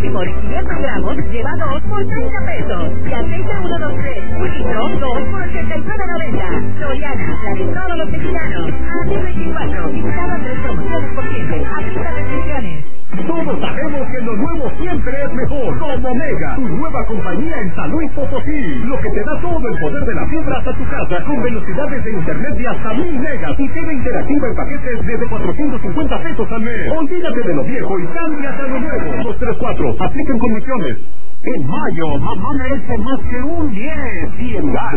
que por 500 gramos lleva 2 por 30 pesos. Y aceite 123, un litro, 2 por 89.90. Soriana, la de todos los mexicanos. A 24, visitaba 3 promociones por cliente. Aplica restricciones. Todos sabemos que lo nuevo siempre es mejor. Como Mega, tu nueva compañía en San Luis Potosí. Lo que te da todo el poder de la fibra hasta tu casa, con velocidades de internet de hasta 1000 megas y TV interactiva en paquetes desde 450 pesos al mes. Olvídate de lo viejo y cámbiate a lo nuevo. 234, aplican condiciones. En mayo, mamá merece más que un 10. Y en